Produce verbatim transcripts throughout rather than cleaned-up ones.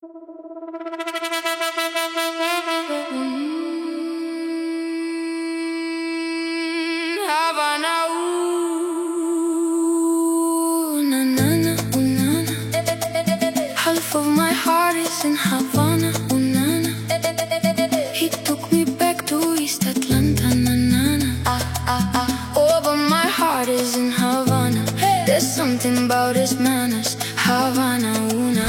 Havana, ooh, na na na, ooh, na na. Half of my heart is in Havana, ooh, na na. He took me back to East Atlanta, na na na. Ah ah ah. Oh, but my heart is in Havana. There's something about his manners, Havana, ooh, na na.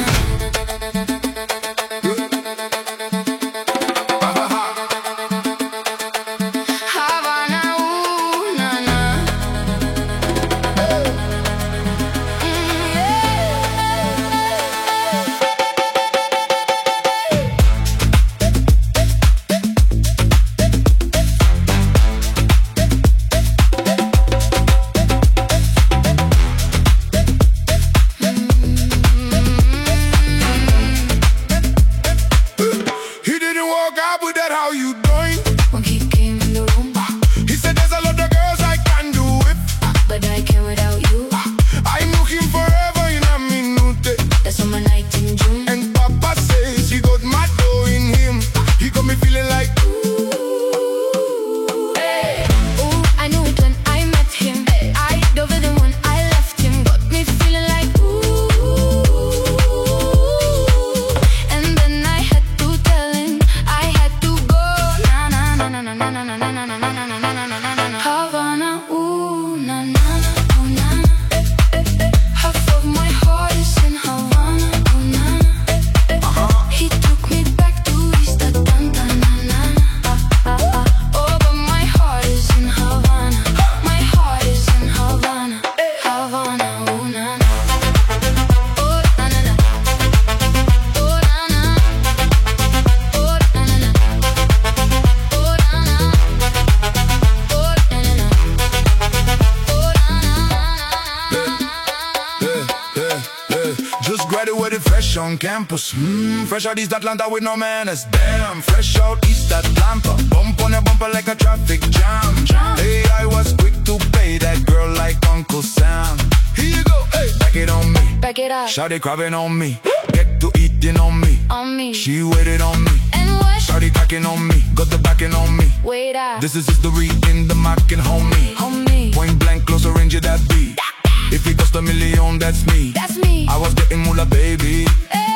How you doing? When he came in the room, He said there's a lot of girls I can do it, but I can't without you. I'm looking forever in a minute. That's on my night in June. And Papa says he got my dough in him. He got me feeling like Ooh, hey. Ooh, I knew it when I met him. I dove it when I left him. Got me feeling like ooh. And then I had to tell him I had to go. Na na na na na na na na na na na na na na na na. Havana, ooh, na na na, ooh, na na. Half of my heart is in Havana, ooh, na na. He took me back to East Atlanta, na na na. Oh, but my heart is in Havana. My heart is in Havana, Havana, ooh, na na. Oh, na na na. Oh, na na. Oh, na na na. Oh, na na. Oh, na na na. Oh, na yeah, yeah, yeah. Just graduated fresh on campus. Mmm, fresh out East Atlanta with no manners. Damn, fresh out East Atlanta. Bump on a bumper like a traffic jam. Hey, I was quick to pay that girl like Uncle Sam. Here you go, hey, back it on me. Back it up Shawty crabbing on me. Get to eating on me. on me. She waited on me. And what? Shawty tacking on me. Got the backing on me. Wait up, This is history in the making, homie. homie. Point blank, closer range of that beat. If it cost a million, that's me. That's me. I was getting moolah, baby. Hey.